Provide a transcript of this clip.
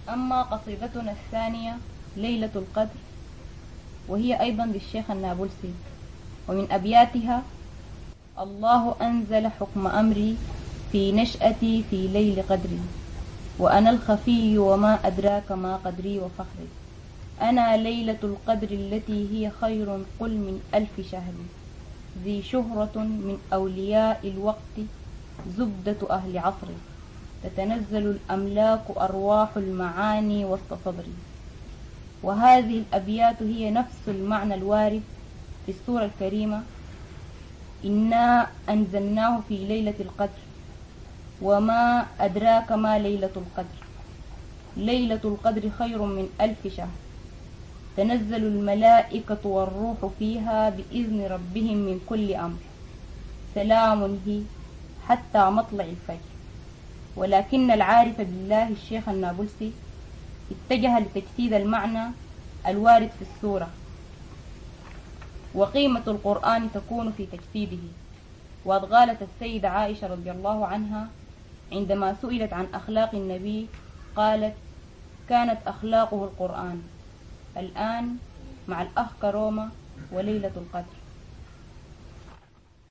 أما قصيدتنا الثانية ليلة القدر، وهي أيضا للشيخ النابلسي، ومن أبياتها: الله أنزل حكم أمري في نشأتي في ليل قدري، وأنا الخفي وما أدراك ما قدري وفخري، أنا ليلة القدر التي هي خير قل من 1000 شهر، ذي شهرة من أولياء الوقت زبدة أهل عصري، تتنزل الأملاك أرواح المعاني وسط صدري. وهذه الأبيات هي نفس المعنى الوارد في السورة الكريمة: إنا أنزلناه في ليلة القدر وما أدراك ما ليلة القدر، ليلة القدر خير من 1000 شهر، تنزل الملائكة والروح فيها بإذن ربهم من كل أمر، سلام هي حتى مطلع الفجر. ولكن العارف بالله الشيخ النابلسي اتجه لتجسيد المعنى الوارد في السورة، وقيمة القرآن تكون في تجسيده. وقد قالت السيدة عائشة رضي الله عنها عندما سئلت عن أخلاق النبي قالت: كانت أخلاقه القرآن. الآن مع الأخ كرومة وليلة القدر.